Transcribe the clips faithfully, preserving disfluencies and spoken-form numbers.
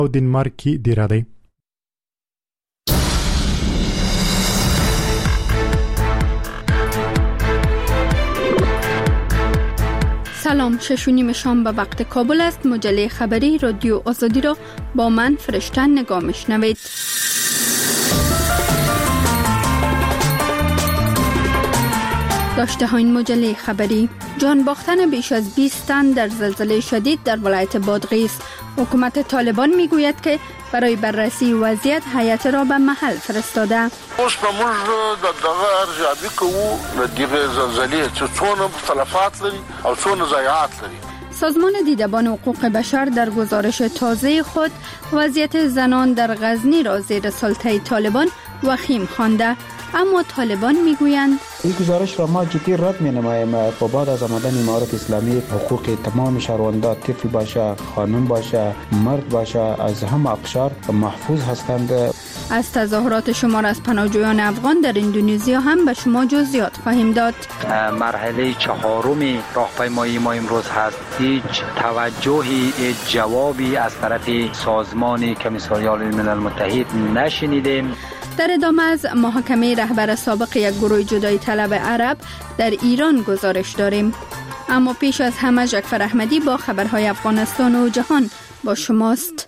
دنمارکی دیره دی. سلام، شش و نیم شام به وقت کابل است. مجله خبری رادیو آزادی را با من فرشته نگاه میشنوید. داشته ها این مجله خبری: جان باختن بیش از بیست تن در زلزله شدید در ولایت بادغیس. حکومت طالبان میگوید که برای بررسی وضعیت هیئت را به محل فرستاده. اوس په موږ د دغه ارزیابي کوو د دغه زلزلې چې څونه تلفات لري او څونه ضایعات لري. سازمان دیدبان حقوق بشر در گزارش تازه خود وضعیت زنان در غزنی را زیر سلطه طالبان وخیم خوانده، اما طالبان میگویند این گزارش را ما جدی رد می‌نماییم. با بعد از آمدن امارت اسلامی حقوق تمام شهروندان، طفل باشه، خانم باشه، مرد باشه، از همه اقشار محفوظ هستند. از تظاهرات شمار از پناهجویان افغان در اندونزیا هم به شما جزئیات خواهیم داد. مرحله چهارم راهپیمایی ما امروز هست. هیچ توجهی، هیچ جوابی از طرف سازمان کمیساریات ملل متحد نشنیدیم. در ادامه از محاکمه رهبر سابق یک گروه جدایی طلب عرب در ایران گزارش داریم. اما پیش از همه جعفر احمدی با خبرهای افغانستان و جهان با شماست.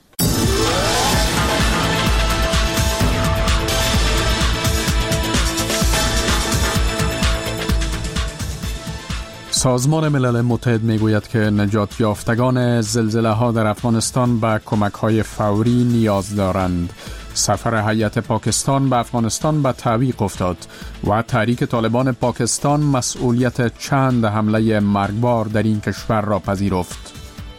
سازمان ملل متحد میگوید که نجات یافتگان زلزله ها در افغانستان به کمک های فوری نیاز دارند. سفر هیئت پاکستان به افغانستان به تعویق افتاد و تحریک طالبان پاکستان مسئولیت چند حمله مرگبار در این کشور را پذیرفت.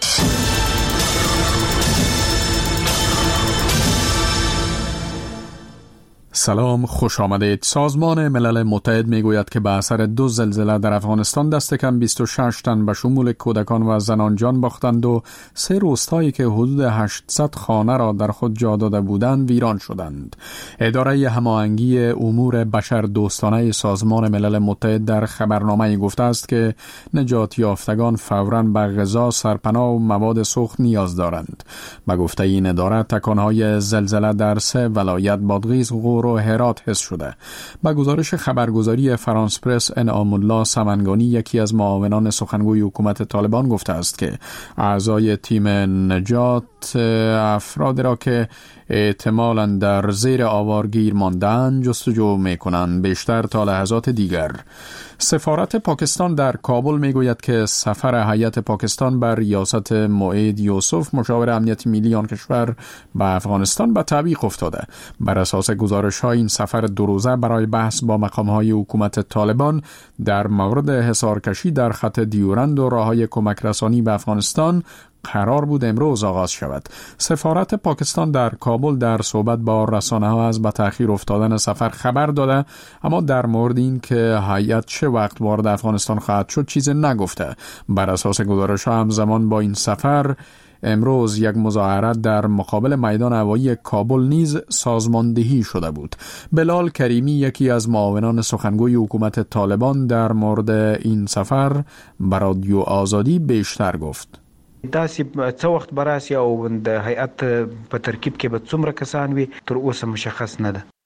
سلام، خوش آمدید. سازمان ملل متحد میگوید که به اثر دو زلزله در افغانستان دست کم بیست و شش تن به شمول کودکان و زنان جان باختند و سه روستایی که حدود هشتصد خانه را در خود جا داده بودند ویران شدند. اداره هماهنگی امور بشر دوستانه سازمان ملل متحد در خبرنامه‌ای گفته است که نجات یافتگان فوراً به غذا، سرپناه و مواد سوخت نیاز دارند. به گفته این اداره تکانهای زلزله در سه ولایت بادغیس، غور و هرات حس شده. با گزارش خبرگزاری فرانس پرس، انعام الله سمنگانی، یکی از معاونان سخنگوی حکومت طالبان، گفته است که اعضای تیم نجات افراد را که احتمالاً در زیر آوارگیر ماندن جستجو میکنند، بیشتر تا لحظات دیگر. سفارت پاکستان در کابل میگوید که سفر هیئت پاکستان بر ریاست موعد یوسف، مشاور امنیت ملی آن کشور، به افغانستان به تعویق افتاده. بر اساس گزارش ها این سفر دو روزه برای بحث با مقام های حکومت طالبان در مورد حصارکشی در خط دیورند و راههای کمک رسانی به افغانستان قرار بود امروز آغاز شود. سفارت پاکستان در کابل در صحبت با رسانه ها از به تأخیر افتادن سفر خبر داده، اما در مورد این که هیئت چه وقت وارد افغانستان خواهد شد چیزی نگفته. بر اساس گزارش ها همزمان با این سفر امروز یک مظاهره در مقابل میدان هوایی کابل نیز سازماندهی شده بود. بلال کریمی، یکی از معاونان سخنگوی حکومت طالبان، در مورد این سفر به رادیو آزادی بیشتر گفت. داسې څه وخت براسي او د هیئت په ترکیب کې به څومره کسان وي تر اوسه مشخص نه ده.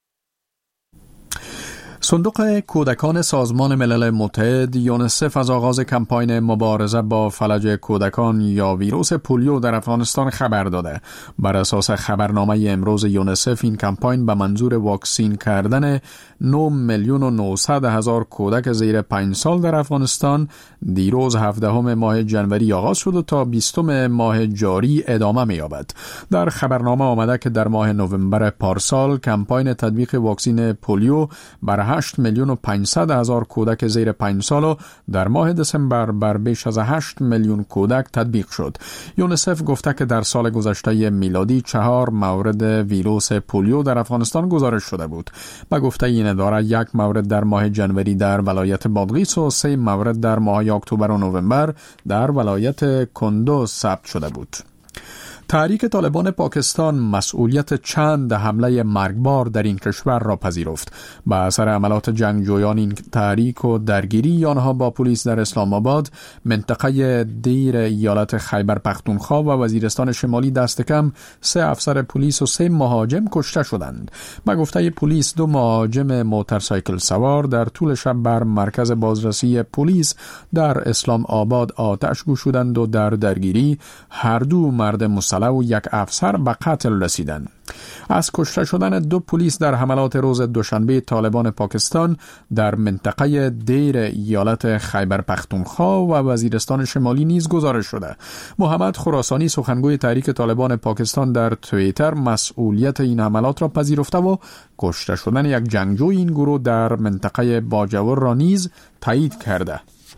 صندوق کودکان سازمان ملل متحد یونسف از آغاز کمپاین مبارزه با فلج کودکان یا ویروس پولیو در افغانستان خبر داده. بر اساس خبرنامه امروز یونسف، این کمپاین به منظور واکسین کردن نه میلیون و نهصد هزار کودک زیر پنج سال در افغانستان دیروز هفدهم ماه جنوری آغاز شد و تا بیستم ماه جاری ادامه می‌یابد. در خبرنامه آمده که در ماه نوامبر پارسال کمپاین تطبیق واکسین پولیو بر هشت میلیون و پانصد هزار کودک زیر پنج سال و در ماه دسامبر بر بیش از هشت میلیون کودک تطبیق شد. یونسف گفته که در سال گذشته میلادی چهار مورد ویروس پولیو در افغانستان گزارش شده بود. با گفته این اداره یک مورد در ماه جنوری در ولایت بادغیس و سه مورد در ماه اکتبر و نوامبر در ولایت کندوز ثبت شده بود. تحریک طالبان پاکستان مسئولیت چند حمله مرگبار در این کشور را پذیرفت. به اثر عملات جنگجویان این تحریک و درگیری آنها با پلیس در اسلام آباد، منطقه دیر ایالت خیبر پختونخوا و وزیرستان شمالی دست کم سه افسر پلیس و سه مهاجم کشته شدند. به گفته پلیس دو مهاجم موتورسایکل سوار در طول شب بر مرکز بازرسی پلیس در اسلام آباد آتش گشودند و در درگیری هر دو مرد مسلح و یک افسر به قتل رسیدند. از کشته شدن دو پلیس در حملات روز دوشنبه طالبان پاکستان در منطقه دیر ایالت خیبر پختونخوا و وزیرستان شمالی نیز گزارش شده. محمد خراسانی سخنگوی تحریک طالبان پاکستان در توییتر مسئولیت این حملات را پذیرفته و کشته شدن یک جنگجوی این گروه در منطقه باجور را نیز تایید کرده.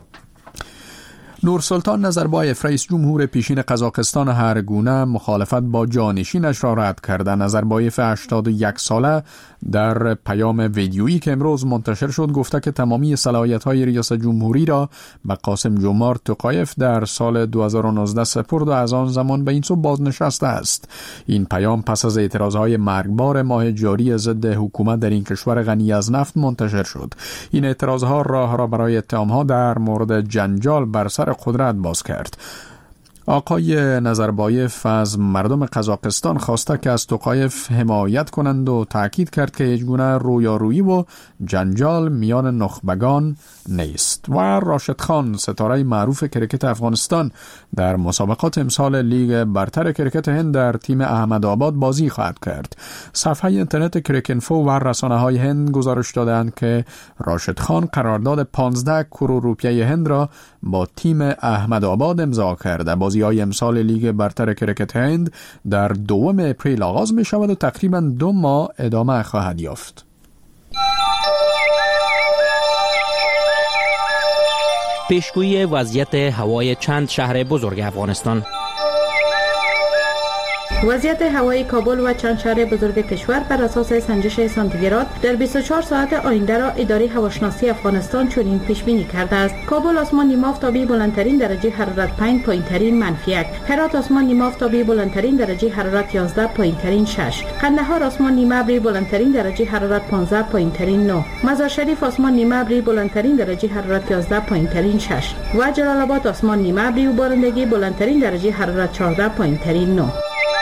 نورسلطان نظربایف رئیس جمهور پیشین قزاقستان هر گونه مخالفت با جانشینش را رد کرده. نظربایف هشتاد و یک ساله در پیام ویدیویی که امروز منتشر شد گفته که تمامی صلاحیت‌های ریاست جمهوری را به قاسم جمعت توقایف در سال دو هزار و نوزده سپرد و از آن زمان به این سو بازنشسته است. این پیام پس از اعتراضهای مرگبار ماه جاری ضد حکومت در این کشور غنی از نفت منتشر شد. این اعتراضها راه را برای اتهام‌ها در مورد جنجال بر سر قدرت باز کرد. آقای نظربایف از مردم قزاقستان خواسته که از توقایف حمایت کنند و تاکید کرد که هیچگونه رویارویی و جنجال میان نخبگان نیست. و راشد خان ستاره معروف کرکت افغانستان در مسابقات امسال لیگ برتر کرکت هند در تیم احمدآباد بازی خواهد کرد. صفحه اینترنت کرکینفو و رسانه‌های هند گزارش دادند که راشد خان قرارداد پانزده کرور روپیه هند را با تیم احمدآباد امضا کرده. بازی‌های امسال لیگ برتر کرکت هند در دوم اپریل آغاز می شود و تقریباً دو ماه ادامه خواهد یافت. پیشگویی وضعیت هوای چند شهر بزرگ افغانستان. وضعیت هوایی کابل و چند شهر بزرگ کشور بر اساس سنجش سانتیگراد در بیست و چهار ساعت آینده را اداره هواشناسی افغانستان چنین پیش بینی کرده است: کابل آسمان نیمه آفتابی بلندترین درجه حرارت پنج، پایینترین منفی یک. هرات آسمان نیمه آفتابی بلندترین درجه حرارت یازده، پایینترین شش. قندهار آسمان نیمه ابری بلندترین درجه حرارت پانزده، پایینترین نه. مزار شریف آسمان نیمه ابری بلندترین درجه حرارت یازده، پایینترین شش. و جلال آباد آسمان نیمه ابری و بارندگی بلندترین درجه حرارت چهارده، پایینترین نه.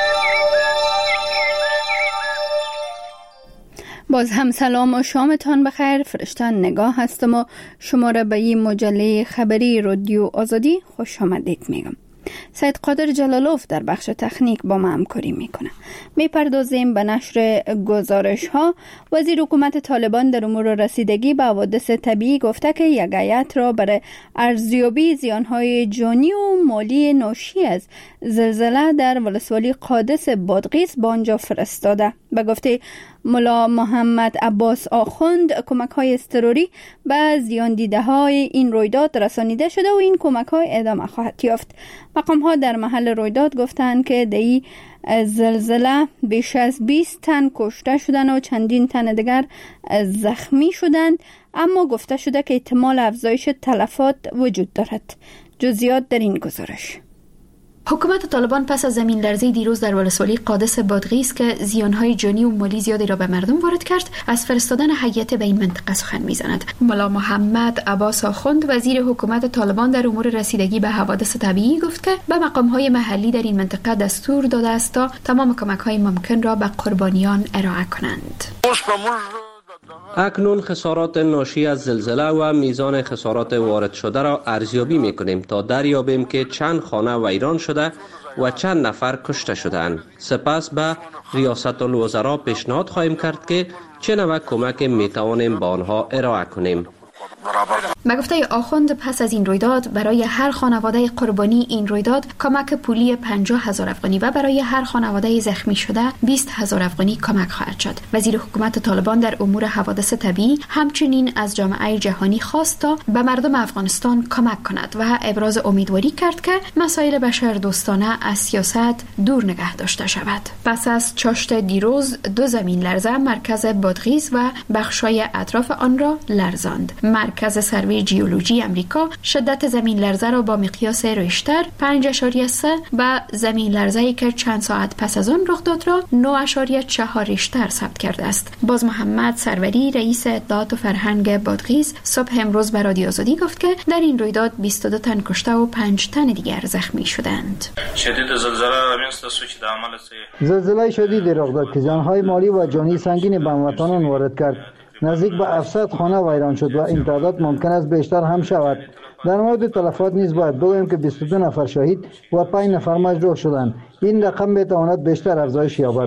باز هم سلام و شامتان بخیر. فرشتن نگاه هستم و شما را به این مجله خبری رادیو آزادی خوش آمدید میگم. سید قادر جلالوف در بخش تکنیک با ما همکاری میکنه. میپردازیم به نشر گزارش ها. وزیر حکومت طالبان در امور رسیدگی به حوادث طبیعی گفته که یک هیئت را برای ارزیابی زیانهای جانی و مالی ناشی از زلزله در ولسوالی قادس بادغیس به آنجا فرستاده. به گفته ملا محمد عباس آخوند، کمک های اضطراری به زیان دیده های این رویداد رسانیده شده و این کمک های ادامه خواهد یافت. مقام ها در محل رویداد گفتند که در این زلزله بیش از بیست تن کشته شدند و چندین تن دیگر زخمی شدند، اما گفته شده که احتمال افزایش تلفات وجود دارد. جزئیات در این گزارش. حکومت طالبان پس از زمین لرزه دیروز در ولسوالی قادس بادغیس که زیانهای جانی و مالی زیادی را به مردم وارد کرد، از فرستادن هیئت به این منطقه سخن می‌زند. ملا محمد عباس آخوند، وزیر حکومت طالبان در امور رسیدگی به حوادث طبیعی، گفت که به مقام‌های محلی در این منطقه دستور داده است تا تمام کمک‌های ممکن را به قربانیان ارائه کنند. اکنون خسارات ناشی از زلزله و میزان خسارات وارد شده را ارزیابی می‌کنیم تا دریابیم که چند خانه ویران شده و چند نفر کشته شدند. سپس به ریاست الوزراء پیشنهاد خواهیم کرد که چه نوع کمک میتوانیم به آنها ارائه کنیم. به گفته آخوند، پس از این رویداد برای هر خانواده قربانی این رویداد کمک پولی پنجاه هزار افغانی و برای هر خانواده زخمی شده بیست هزار افغانی کمک خواهد شد. وزیر حکومت طالبان در امور حوادث طبیعی همچنین از جامعه جهانی خواست تا به مردم افغانستان کمک کند و ابراز امیدواری کرد که مسائل بشردوستانه از سیاست دور نگه داشته شود. پس از چاشت دیروز دو زمین لرزه مرکز بادغیس و بخشای اطراف آن را لرزاند. مرکز سرویس اداره ژئولوژی آمریکا شدت زمین لرزه را با مقیاس ریشتر پنج اشاریه سه و زمین لرزه‌ای که چند ساعت پس از آن رخ داد را نه اشاریه چهار ریشتر ثبت کرده است. باز محمد سروری رئیس اطلاعات و فرهنگ بادغیس صبح امروز به رادیو آزادی گفت که در این رویداد بیست و دو تن کشته و پنج تن دیگر زخمی شدند. شدید زلزله زلزله شدید رخ داد که جانهای مالی و جانی سنگین به هموطنان وارد کرد. نزدیک به هفتصد خانه ویران شد و این تعداد ممکن است بیشتر هم شود. در مورد تلفات نیز باید بگوییم که بیست و دو نفر شهید و پنج نفر مجروح شدند. این رقم میتواند بیشتر افزایش یابد.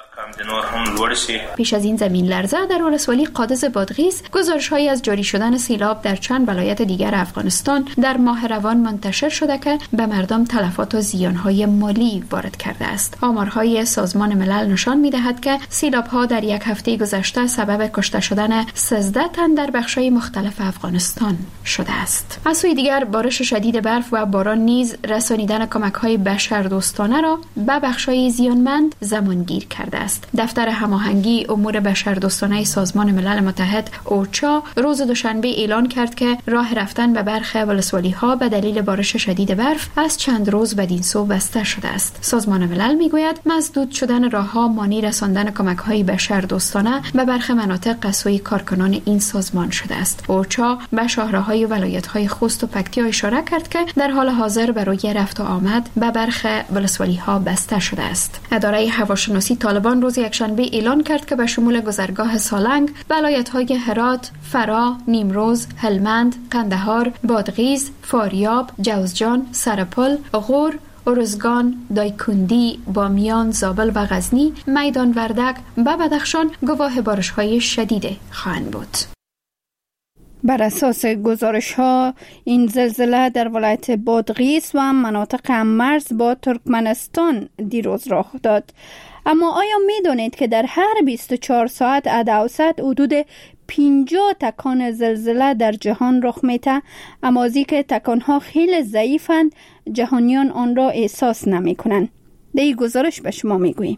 پیش از این زمین لرزه در ولسوالی قادس بادغیس گزارش‌هایی از جاری شدن سیلاب در چند ولایت دیگر افغانستان در ماه روان منتشر شده که به مردم تلفات و زیان‌های مالی وارد کرده است. آمارهای سازمان ملل نشان می‌دهد که سیلاب‌ها در یک هفته گذشته سبب کشته شدن سیزده تن در بخش‌های مختلف افغانستان شده است. از سوی دیگر بارش شدید برف و باران نیز رسانیدن کمک‌های بشردوستانه را به بخش‌های زیانمند زمانگیر کرده است. دفتر هماهنگی امور بشردوستانه سازمان ملل متحد اوچا روز دوشنبه اعلان کرد که راه رفتن به برخی ولسوالی‌ها به دلیل بارش شدید برف از چند روز بدین سو بسته شده است. سازمان ملل میگوید مسدود شدن راه‌ها مانع رساندن کمک‌های بشردوستانه به برخی مناطق از سوی کارکنان این سازمان شده است. اوچا به شهرهای ولایت‌های خوست و پکتیا اشاره کرد که در حال حاضر برای رفت و آمد به برخی ولسوالی‌ها بسته شده است. اداره هواشناسی طالبان روز یکشنبه اعلان کرد که به شمول گذرگاه سالنگ، ولایت‌های هرات، فرا، نیمروز، هلمند، قندهار، بادغیس، فاریاب، جوزجان، سرپل، غور، ارزگان، دایکندی، بامیان، زابل و غزنی، میدان وردک و بدخشان گواه بارش‌های شدید خواهند بود. بر اساس گزارش‌ها این زلزله در ولایت بادغیس و مناطق مرز با ترکمنستان دیروز رخ داد. اما آیا می‌دانید که در هر بیست و چهار ساعت عدد حدود پنجاه تکان زلزله در جهان رخ می‌دهد، اما از اینکه تکان‌ها خیلی ضعیفند جهانیان آن را احساس نمی‌کنند. در این گزارش به شما می‌گوییم.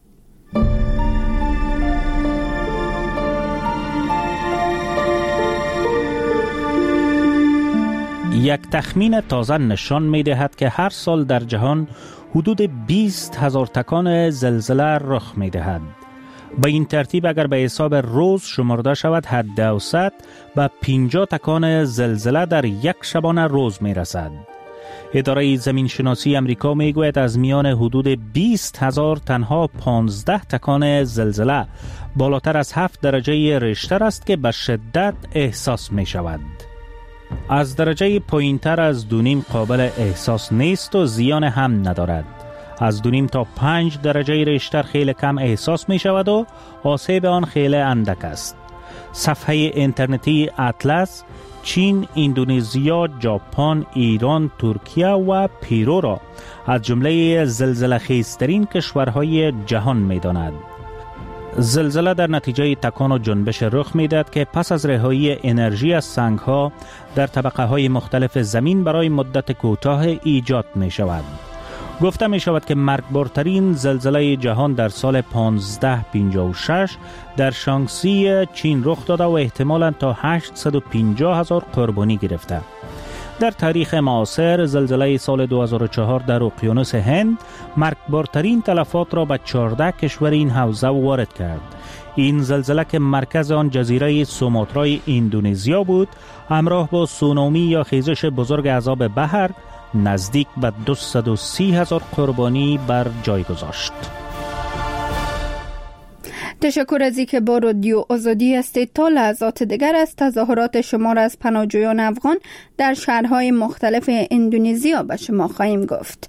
یک تخمین تازه نشان می‌دهد که هر سال در جهان حدود بیست هزار تکان زلزله رخ می‌دهد. به این ترتیب اگر به حساب روز شمرده شود حد اوسط به پنجاه تکان زلزله در یک شبانه روز می‌رسد. اداره زمین شناسی امریکا میگوید از میان حدود بیست هزار تنها پانزده تکان زلزله بالاتر از هفت درجه ریشتر است که به شدت احساس می شود. از درجه پایینتر از دونیم قابل احساس نیست و زیان هم ندارد. از دونیم تا پنج درجه ریشتر خیلی کم احساس می شود و آسیب آن خیلی اندک است. صفحه اینترنتی اطلس چین، اندونزیا، ژاپن، ایران، ترکیه و پیرو را از جمله زلزله خیزترین کشورهای جهان می داند. زلزله در نتیجه تکان و جنبش رخ می‌دهد که پس از رهایی انرژی از سنگ‌ها در طبقه‌های مختلف زمین برای مدت کوتاه ایجاد می‌شود. گفته می‌شود که مرگبارترین زلزله جهان در سال پانزده پنجاه و شش در شانگسی چین رخ داده و احتمالاً تا هشتصد و پنجاه هزار قربانی گرفته. در تاریخ معاصر زلزله سال دو هزار و چهار در اقیانوس هند مرگبارترین تلفات را به چهارده کشور این حوزه وارد کرد. این زلزله که مرکز آن جزیره سوماترای اندونزیا بود، همراه با سونامی یا خیزش بزرگ عذاب بحر نزدیک به دویست و سی هزار قربانی بر جای گذاشت. تشکر از اینکه با رادیو آزادی هستید. تا لحظات دیگر از تظاهرات شمار از پناهجویان افغان در شهرهای مختلف اندونزیا به شما خواهیم گفت.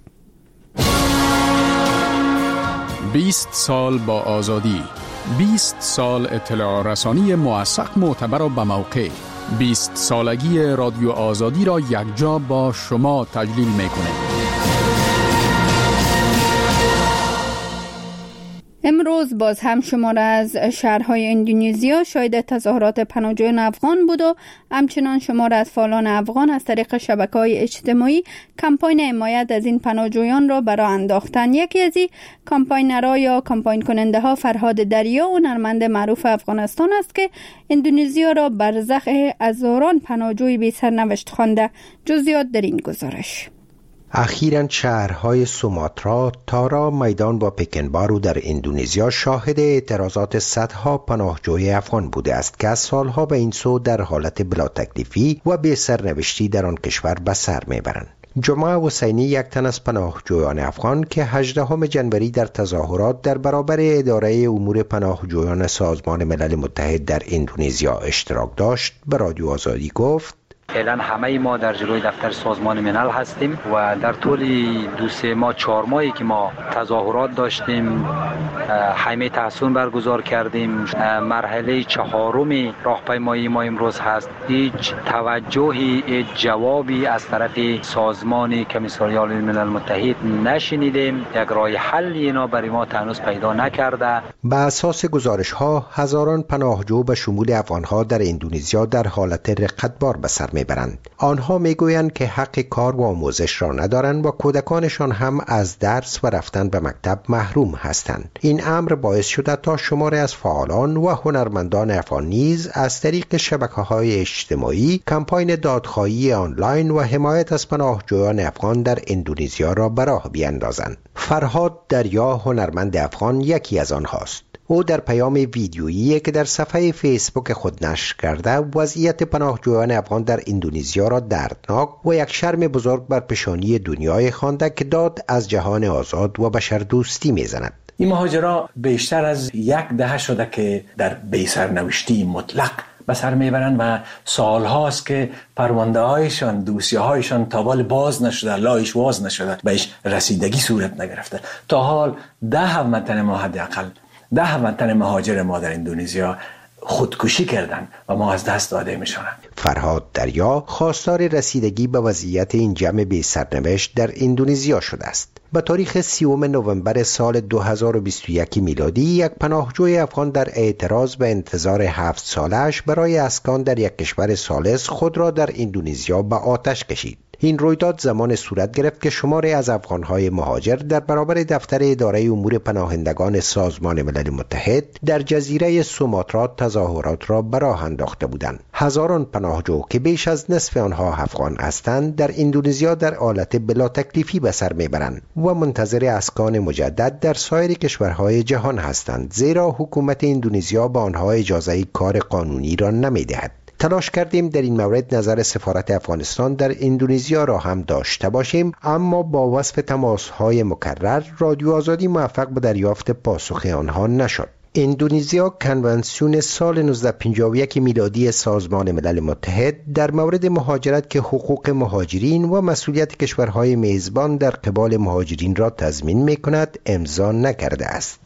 بیست سال با آزادی، بیست سال اطلاع رسانی موثق، معتبر و به موقع. بیست سالگی رادیو آزادی را یکجا با شما تجلیل می‌کنیم. امروز باز هم شمار از شهرهای اندونزیا شاهد تظاهرات پناهجویان افغان بود و همچنان شمار از فعالان افغان از طریق شبکه‌های اجتماعی کمپاین حمایت از این پناهجویان را برآ انداختند. یکی از این کمپاینرها یا کمپاین کننده ها فرهاد دریا، هنرمند معروف افغانستان است که اندونزیا را برزخ هزاران پناهجوی بی سرنوشت خوانده. جزئیات در این گزارش. اخیراً شهرهای سوماترا، تارا، میدان و پکنبارو در اندونزیا شاهد اعتراضات صدها پناهجوی افغان بوده است که از سالها به این سو در حالت بلا تکلیفی و بی سرنوشتی در آن کشور به سر میبرند. جمعه حسینی، یک تن از پناهجویان افغان که هجدهم ژانویه در تظاهرات در برابر اداره امور پناهجویان سازمان ملل متحد در اندونزیا اشتراک داشت، به رادیو آزادی گفت: فعلا همه ما در جلوی دفتر سازمان ملل هستیم و در طول دو سه ماه چهار ماهی که ما تظاهرات داشتیم، حمایت تحسن برگزار کردیم، مرحله چهارم راهپیمایی ما امروز هست. هیچ توجهی، هیچ جوابی از طرف سازمان کمیساریات ملل متحد نشنیدیم. یک راه حلی اینا برای ما هنوز پیدا نکرده. به اساس گزارش ها، هزاران پناهجو به شمول افغان ها در اندونزیا در حالت رقتبار به سر میبرند. آنها میگویند که حق کار و آموزش را ندارند و کودکانشان هم از درس و رفتن به مکتب محروم هستند. این امر باعث شده تا شماری از فعالان و هنرمندان افغان نیز از طریق شبکه‌های اجتماعی کمپاین دادخواهی آنلاین و حمایت از پناهجویان افغان در اندونزیا را به راه بیاندازند. فرهاد دریا، هنرمند افغان، یکی از آنهاست. او در پیام ویدیویی که در صفحه فیسبوک خود نشر کرده، وضعیت پناهجویان افغان در اندونزیا را دردناک و یک شرم بزرگ بر پیشانی دنیای خوانده که داد از جهان آزاد و بشردوستی میزند. این مهاجرا بیشتر از یک دهه شده که در بی‌سرنوشتی مطلق به سر میبرند و سالهاست که پرونده هایشان، دوسیه هایشان تا بال باز نشده، لایش واز نشده، بهش رسیدگی صورت نگرفته. تا حال ده هموطن ما، حداقل ده هموطن مهاجر ما در اندونزیا خودکشی کردند و ما از دست داده میشوند. فرهاد دریا خواستار رسیدگی به وضعیت این جمع بی سرنوشت در اندونزیا شده است. به تاریخ سیوم نوامبر سال دو هزار و بیست و یک میلادی، یک پناهجوی افغان در اعتراض به انتظار هفت سالش برای اسکان در یک کشور ثالث خود را در اندونزیا به آتش کشید. این رویداد زمان صورت گرفت که شماری از افغان‌های مهاجر در برابر دفتر اداره امور پناهندگان سازمان ملل متحد در جزیره سوماترا تظاهرات را به راه انداخته بودند. هزاران پناهجو که بیش از نصف آنها افغان هستند در اندونزیا در حالت بلا تکلیفی به سر میبرند و منتظر اسکان مجدد در سایر کشورهای جهان هستند، زیرا حکومت اندونزیا به آنها اجازه کار قانونی را نمیدهد. تلاش کردیم در این مورد نظر سفارت افغانستان در اندونزیا را هم داشته باشیم، اما با وصف تماس‌های مکرر رادیو آزادی موفق به دریافت پاسخ آنها نشد. اندونزیا کنوانسیون سال نوزده پنجاه و یک میلادی سازمان ملل متحد در مورد مهاجرت که حقوق مهاجرین و مسئولیت کشورهای میزبان در قبال مهاجرین را تضمین می‌کند امضا نکرده است.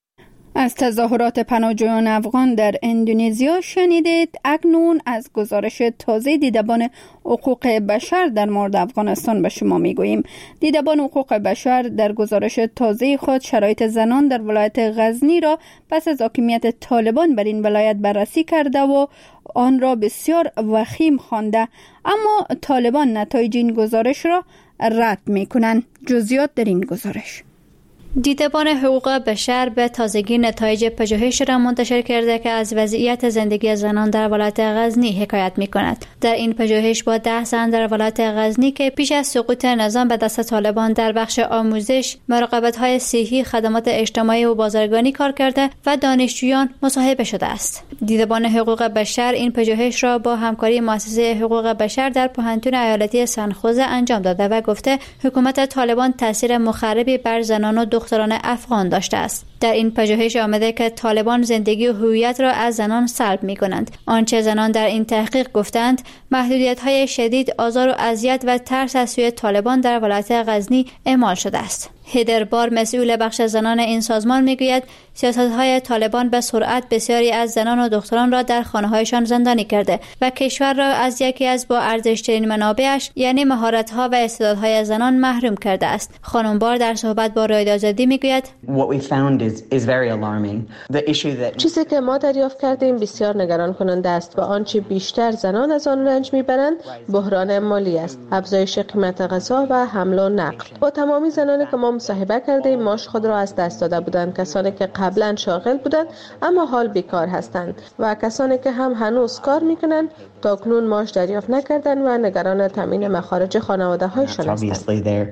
از تظاهرات پناهجویان افغان در اندونزیا شنیدید. اکنون از گزارش تازه دیدبان حقوق بشر در مورد افغانستان به شما میگوییم. دیدبان حقوق بشر در گزارش تازه خود شرایط زنان در ولایت غزنی را پس از حاکمیت طالبان بر این ولایت بررسی کرده و آن را بسیار وخیم خوانده، اما طالبان نتایج این گزارش را رد میکنند. جزئیات در این گزارش. دیدبان حقوق بشر به تازگی نتایج پژوهش را منتشر کرده که از وضعیت زندگی زنان در ولایت غزنی حکایت می‌کند. در این پژوهش با ده زن در ولایت غزنی که پیش از سقوط نظام به دست طالبان در بخش آموزش، مراقبت‌های صحی، خدمات اجتماعی و بازرگانی کار کرده و دانشجویان مصاحبه شده است. دیدبان حقوق بشر این پژوهش را با همکاری مؤسسه حقوق بشر در پوهنتون ایالتی سنخوزه انجام داده و گفته حکومت طالبان تاثیر مخربی بر زنان و دختران افغان داشته است. در این پژوهش آمده که طالبان زندگی و هویت را از زنان سلب می‌کنند. آنچه زنان در این تحقیق گفتند، محدودیت‌های شدید، آزار و اذیت و ترس از سوی طالبان در ولایت غزنی اعمال شده است. هیدر بار، مسئول بخش زنان این سازمان، میگوید سیاست‌های طالبان به سرعت بسیاری از زنان و دختران را در خانه‌هایشان زندانی کرده و کشور را از یکی از با ارزش‌ترین منابعش یعنی مهارت‌ها و استعدادهای زنان محروم کرده است. خانم بار در صحبت با رادیو آزادی میگوید چیزی که ما دریافت کردیم بسیار نگران کننده است و آنچه بیشتر زنان از آن رنج میبرند بحران مالی است، افزایش قیمت غذا و حمل و نقل. با تمامی زنانی که ما مصاحبه کردیم معاش خود را از دست داده بودند، کسانی که قبلا شاغل بودند اما حال بیکار هستند و کسانی که هم هنوز کار میکنند تا کنون معاش دریافت نکردند و نگران تامین مخارج خانواده هایشان هستند.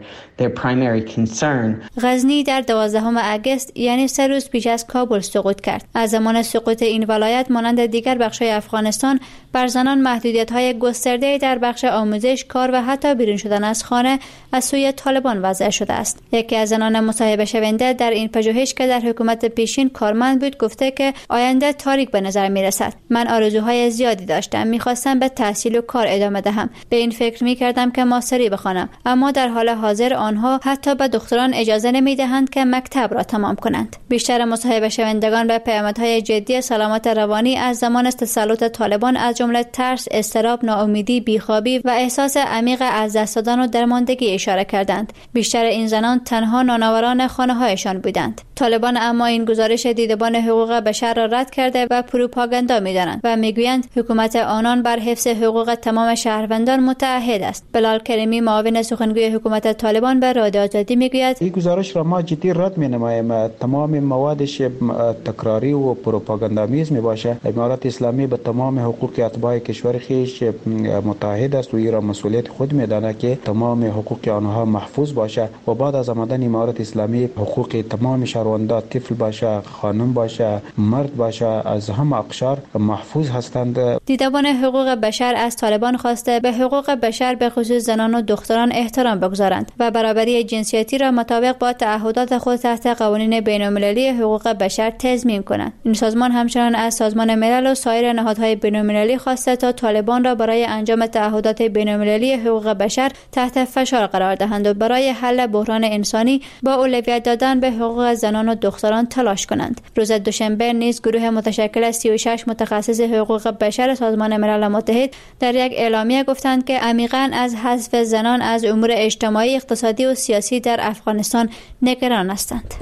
غزنی در دوازدهم اگست یعنی سه روز پیش از کابل سقوط کرد. از زمان سقوط این ولایت مانند دیگر بخش‌های افغانستان بر زنان محدودیت‌های گسترده‌ای در بخش آموزش، کار و حتی بیرون شدن از خانه از سوی طالبان وضع شده است. یکی از زنان مصاحبه شونده در این پژوهش که در حکومت پیشین کارمند بود گفته که آینده تاریک به نظر می‌رسد. من آرزوهای زیادی داشتم، می‌خواستم به تحصیل و کار ادامه دهم. به این فکر می‌کردم که ماستری بخوانم، اما در حال حاضر آنها حتی به دختران اجازه نمی‌دهند که مکتب را تمام کنند. بیشتر مصاحبه شوندگان به پیامدهای جدی سلامت روانی از زمان تسلط طالبان از جمله ترس، اضطراب، ناامیدی، بیخوابی و احساس عمیق از دست دادن و درماندگی اشاره کردند. بیشتر این زنان تنها نانآوران خانه‌هایشان بودند. طالبان اما این گزارش دیدبان حقوق بشر را رد کرده و پروپاگاندا می‌دانند و می‌گویند حکومت آنان بر حفظ حقوق تمام شهروندان متعهد است. بلال کریمی معاون سخنگوی حکومت طالبان به رادیو آزادی می‌گوید این گزارش را ما جدی رد می‌نماییم. تمام موادش تکراری و پروپاگاندامیز میباشه. امارات اسلامی به تمام حقوق اتباع کشور خیش متعهد است و این را مسئولیت خود میداند که تمام حقوق آنها محفوظ باشه و بعد از آمدن امارات اسلامی حقوق تمام شهروندان، طفل باشه، خانم باشه، مرد باشه، از همه اقشار محفوظ هستند. دیدبان حقوق بشر از طالبان خواسته به حقوق بشر به خصوص زنان و دختران احترام بگذارند و برابری جنسیتی را مطابق با تعهدات خود تحت قوانین بین‌المللی حقوق بشر تضمین کنند. این سازمان همچنان از سازمان ملل و سایر نهادهای بین‌المللی خواسته تا طالبان را برای انجام تعهدات بین‌المللی حقوق بشر تحت فشار قرار دهند و برای حل بحران انسانی با اولویت دادن به حقوق زنان و دختران تلاش کنند. روز دوشنبه نیز گروه متشکل از سی و شش متخصص حقوق بشر سازمان ملل متحد در یک اعلامیه گفتند که عمیقاً از حذف زنان از امور اجتماعی، اقتصادی و سیاسی در افغانستان نگران هستند.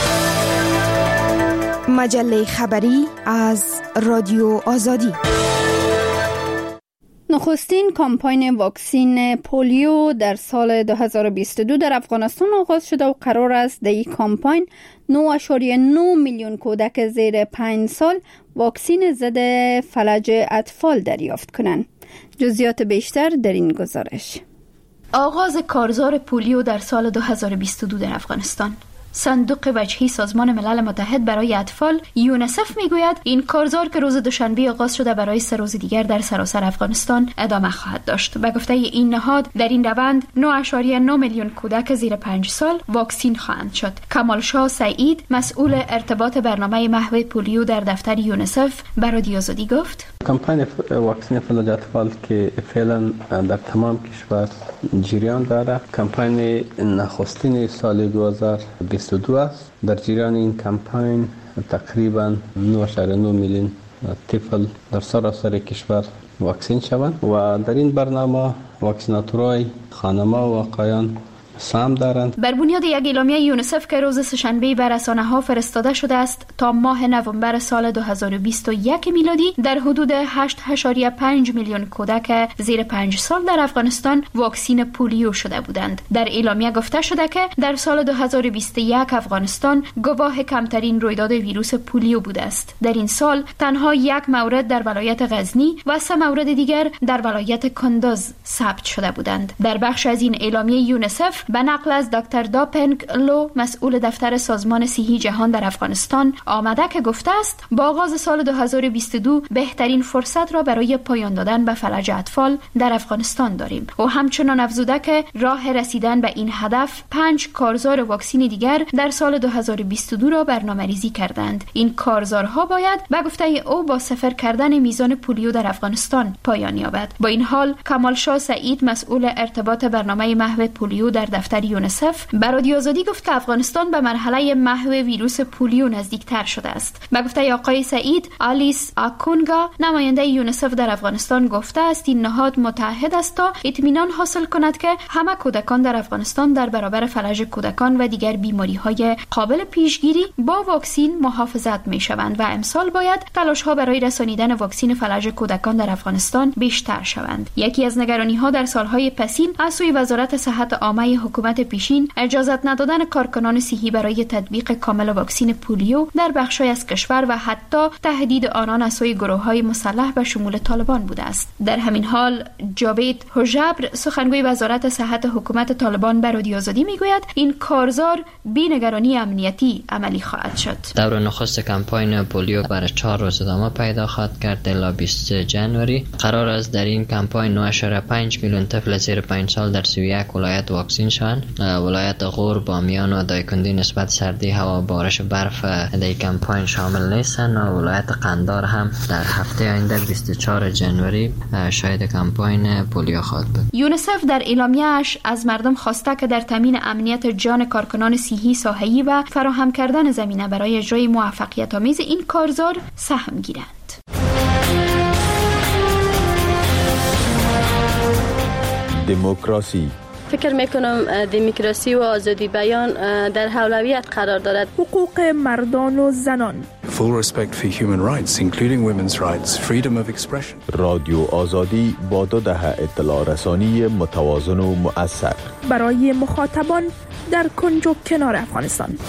مجله خبری از رادیو آزادی. نخستین کامپاین واکسین پولیو در سال دو هزار و بیست و دو در افغانستان آغاز شده و قرار است در این کامپاین نه ممیز نه میلیون کودک زیر پنج سال واکسین ضد فلج اطفال دریافت کنند. جزئیات بیشتر در این گزارش. آغاز کارزار پولیو در سال دو هزار و بیست و دو در افغانستان. صندوق وجهی سازمان ملل متحد برای اطفال یونسف میگوید این کارزار که روز دوشنبه آغاز شده برای سه روز دیگر در سراسر افغانستان ادامه خواهد داشت. به گفته این نهاد در این روند نه ممیز نه میلیون کودک زیر پنج سال واکسین خواهند شد. کمال شاه سعید مسئول ارتباط برنامه محو پولیو در دفتر یونسف به رادیو آزادی گفت کمپاین واکسین فلج اطفال که فعلا در تمام کشور جریان داره، کمپاین نخستین سال دو هزار و بیست و دو است. در جریان این کمپاین تقریبا نه ممیز نه میلیون طفل در سراسر کشور واکسین شوند و در این برنامه واکسیناتورای خانم‌ها و آقایان سهم دارند. بر بنیاد یک اعلامیه یونسف که روز سه‌شنبه به رسانه‌ها فرستاده شده است، تا ماه نوامبر سال دو هزار و بیست و یک میلادی در حدود هشت ممیز پنج میلیون کودک زیر پنج سال در افغانستان واکسین پولیو شده بودند. در اعلامیه گفته شده که در سال دو هزار و بیست و یک افغانستان گواه کمترین رویداد ویروس پولیو بوده است. در این سال تنها یک مورد در ولایت غزنی و سه مورد دیگر در ولایت کندوز ثبت شده بودند. در بخش از این اعلامیه یونسف به نقل از دکتر داپنگ لو مسئول دفتر سازمان صحی جهان در افغانستان آمده که گفته است با آغاز سال دو هزار و بیست و دو بهترین فرصت را برای پایان دادن به فلج اطفال در افغانستان داریم و همچنان افزوده که راه رسیدن به این هدف پنج کارزار واکسین دیگر در سال دو هزار و بیست و دو را برنامه‌ریزی کردند. این کارزارها باید به گفته او با صفر کردن میزان پولیو در افغانستان پایان یابد. با این حال کمال شاه سعید مسئول ارتباط برنامه محو پولیو در دفتر یونیسف به رادیو آزادی گفت که افغانستان به مرحله محو ویروس پولیو نزدیکتر شده است. به گفته آقای سعید آلیس آکونگا نماینده یونیسف در افغانستان گفته است این نهاد متحد است تا اطمینان حاصل کند که همه کودکان در افغانستان در برابر فلج کودکان و دیگر بیماری‌های قابل پیشگیری با واکسن محافظت می‌شوند و امسال باید تلاش‌ها برای رسانیدن واکسن فلج کودکان در افغانستان بیشتر شوند. یکی از نگرانی‌ها در سالهای پسین از سوی وزارت صحت عامه حکومت پیشین اجازه ندادن کارکنان صحی برای تطبیق کامل واکسن پولیو در بخش‌های از کشور و حتی تهدید آنان از سوی گروه‌های مسلح به شمول طالبان بوده است. در همین حال جاوید حجبر سخنگوی وزارت صحت حکومت طالبان به رادیو آزادی میگوید این کارزار بی نگرانی امنیتی عملی خواهد شد. دور نخست کمپاین پولیو برای چهار روز ادامه پیدا خواهد کرد الی بیست جنوری. قرار است در این کمپاین نه ممیز پنج میلیون طفل زیر پنج سال در سی و یک ولایت واکسین شوند. ولایت غور، بامیان و دایکندی نسبت سردی هوا، بارش برف در کمپاین شامل نیستند و ولایت قندار هم در هفته آینده بیست و چهار جنوری شاهد کمپاین پولیو خواهد بود. یونیسف در اعلامیه‌اش از مردم خواسته که در تامین امنیت جان کارکنان صحی ساحه‌ای و فراهم کردن زمینه برای اجرای موفقیت‌آمیز این کارزار سهم گیرند. دموکراسی فکر میکنم دموکراسی و آزادی بیان در اولویت قرار دارد. حقوق مردان و زنان. Full respect for human rights including women's rights, freedom of expression. رادیو آزادی با دو دهه اطلاع رسانی متوازن و مؤثر برای مخاطبان در کنج و کنار افغانستان.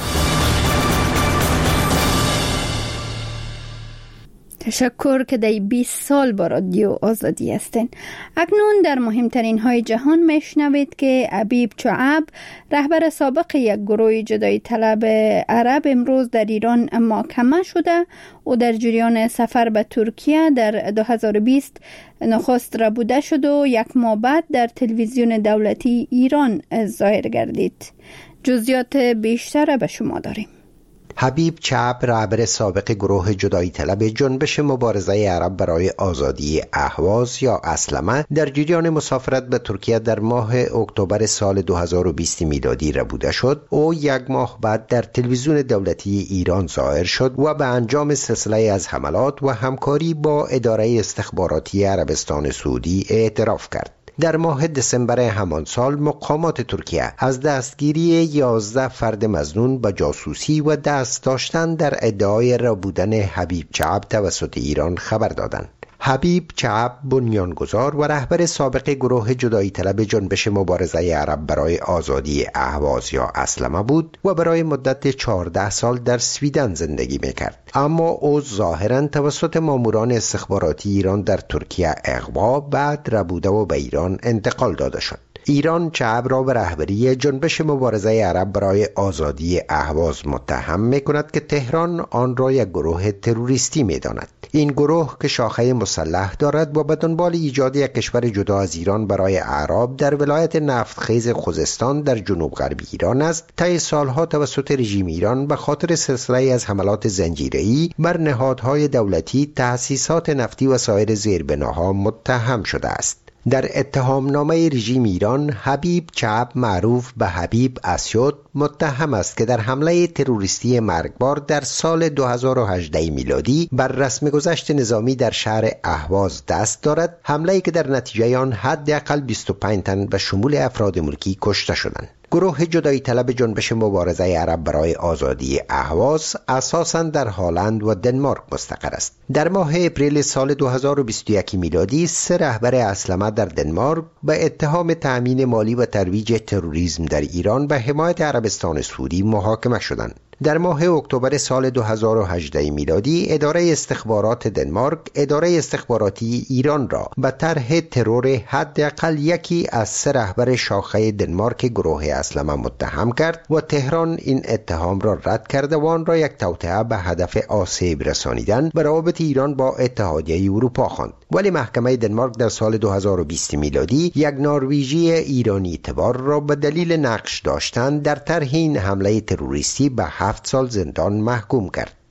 تشکر که در بیست سال با رادیو آزادی هستین. اکنون در مهمترین های جهان میشنوید که حبیب چعب رهبر سابق یک گروه جدایی طلب عرب امروز در ایران محاکمه شده و در جریان سفر به ترکیه در دو هزار و بیست نخست را بوده شد و یک ماه بعد در تلویزیون دولتی ایران ظاهر گردید. جزئیات بیشتر به شما داریم. حبیب چعب رهبر سابق گروه جدایی طلب جنبش مبارزه عرب برای آزادی اهواز یا اسلمه در جریان مسافرت به ترکیه در ماه اکتبر سال دو هزار و بیست میلادی ربوده شد و یک ماه بعد در تلویزیون دولتی ایران ظاهر شد و به انجام سلسله از حملات و همکاری با اداره استخباراتی عربستان سعودی اعتراف کرد. در ماه دسامبر همان سال مقامات ترکیه از دستگیری یازده فرد مظنون به جاسوسی و دست داشتن در ادعای ربودن حبیب چعب توسط ایران خبر دادند. حبیب چعب بنیانگذار و رهبر سابق گروه جدایی طلب جنبش مبارزه عرب برای آزادی اهواز یا اسلمه بود و برای مدت چهارده سال در سویدن زندگی میکرد، اما او ظاهراً توسط ماموران استخباراتی ایران در ترکیه اغوا بعد ربوده و به ایران انتقال داده شد. ایران چعب را به رهبری جنبش مبارزه عرب برای آزادی اهواز متهم می‌کند که تهران آن را یک گروه تروریستی می‌داند. این گروه که شاخه مسلح دارد و به دنبال ایجاد یک کشور جدا از ایران برای اعراب در ولایت نفتخیز خوزستان در جنوب غربی ایران است، طی سالها توسط رژیم ایران به خاطر سلسله از حملات زنجیره‌ای بر نهادهای دولتی، تأسیسات نفتی و سایر زیربناها متهم شده است. در اتهامنامه رژیم ایران، حبیب چعب معروف به حبیب اسیود متهم است که در حمله تروریستی مرگبار در سال دو هزار و هجده میلادی بر رسمگذشت نظامی در شهر اهواز دست دارد، حمله‌ای که در نتیجه آن حداقل بیست و پنج تن به شمول افراد ملکی کشته شدند. گروه جدایی طلب جنبش مبارزه عرب برای آزادی اهواز اساساً در هلند و دنمارک مستقر است. در ماه اپریل سال دو هزار و بیست و یک میلادی سه رهبر اسلمه در دنمارک به اتهام تأمین مالی و ترویج تروریسم در ایران به حمایت عربستان سعودی محاکمه شدند. در ماه اکتبر سال دو هزار و هجده میلادی اداره استخبارات دنمارک اداره استخباراتی ایران را به طرح ترور حداقل یکی از سه رهبر شاخه دنمارک گروه اسلمه متهم کرد و تهران این اتهام را رد کرده و آن را یک توطئه به هدف آسیب رسانیدن به روابط ایران با اتحادیه اروپا خواند. ولی محکمه دنمارک در سال دو هزار و بیست میلادی یک نروژی ایرانی تبار را به دلیل نقش داشتن در طرح این حمله تروریستی به هفت سال زندان محکوم کرد.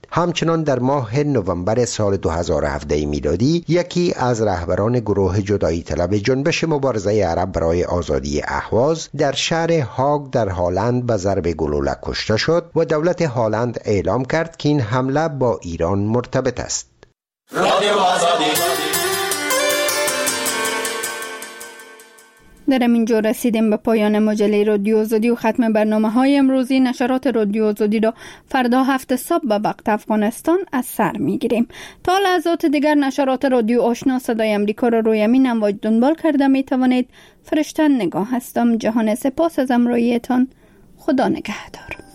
همچنان در ماه نوامبر سال دو هزار و هفده میلادی یکی از رهبران گروه جدایی طلب جنبش مبارزه عرب برای آزادی اهواز در شهر هاگ در هالند به ضرب گلوله کشته شد و دولت هالند اعلام کرد که این حمله با ایران مرتبط است. رادیو آزادی. در همینجا رسیدیم به پایان مجله رادیو آزادی و ختم برنامه های امروزی. نشرات رادیو آزادی را فردا هفت صبح به وقت افغانستان از سر می گیریم. تا لحظات دیگر نشرات رادیو آشنا صدای امریکا را روی همین امواج دنبال کرده می توانید. فرشته نگاه هستم. جهان سپاس از همراهیتان. خدا نگهدار.